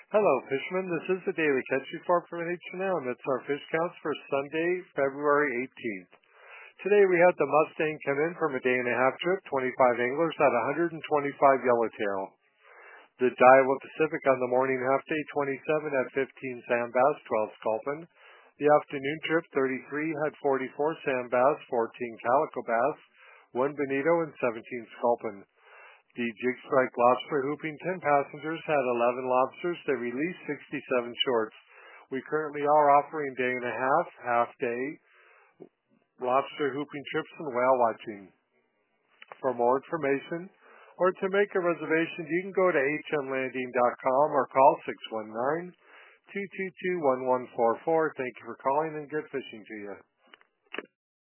Hello, Fishman. This is the Daily Catch Report from H&M. It's our fish counts for Sunday, February 18th. Today we had the Mustang come in from a day-and-a-half trip, 25 anglers at 125 yellowtail. The Daiwa Pacific on the morning half day, 27 at 15 sand bass, 12 sculpin. The afternoon trip, 33, had 44 sand bass, 14 calico bass, 1 bonito, and 17 sculpin. The Jig Strike lobster hooping 10 passengers had 11 lobsters. They released 67 shorts. We currently are offering day and a half day, lobster hooping trips and whale watching. For more information or to make a reservation, you can go to hmlanding.com or call 619-222-1144. Thank you for calling and good fishing to you.